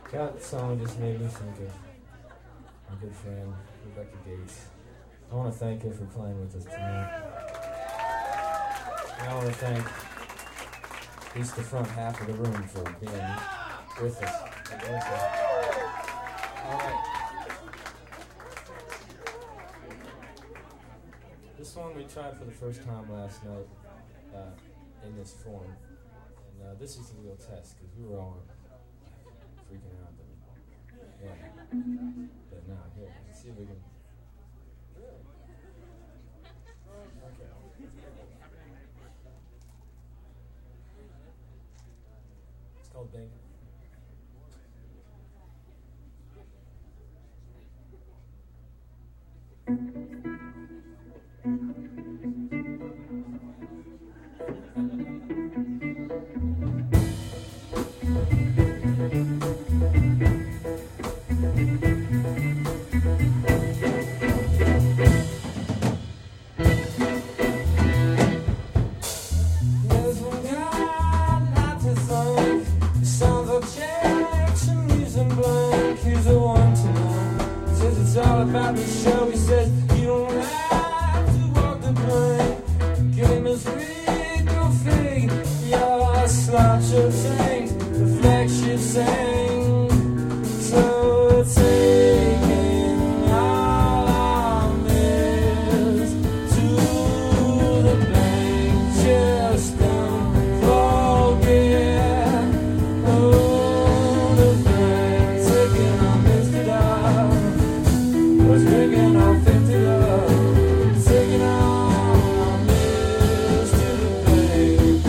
That song just made me think of my good friend, Rebecca Gates. I want to thank her for playing with us tonight. And I want to thank at least the front half of the room for being with us. All right. This one we tried for the first time last night in this form. And this is a real test because we were all freaking out. Yeah. But now, here, let's see if we can. Okay. It's called Bacon. About the show, he says you don't have to walk the plank. Game is rigged or fake. You're a slouch of tank, the flagship sang. So taking all our mirrors to the bank. Just don't forget. Oh, the bank taking our misted out. Was drinking off empty love, taking all our mirrors to the bank.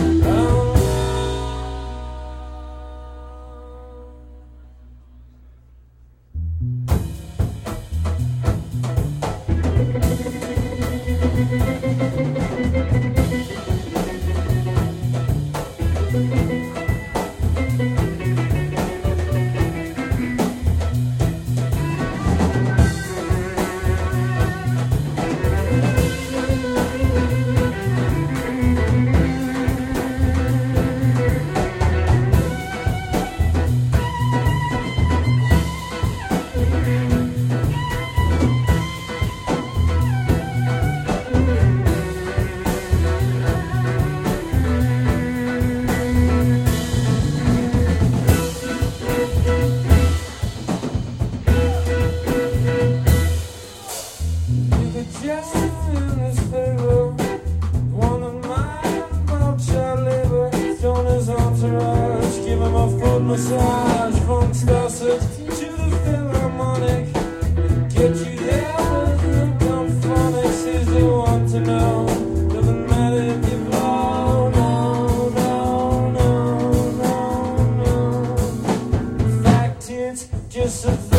Just in this favor, one of mine about child labor. Join his entourage, give him a foot massage. From Starset to the Philharmonic, get you there with the dumb phonics. He's the one to know. Doesn't matter if you blow, no, no, no, no, no. In fact, it's just a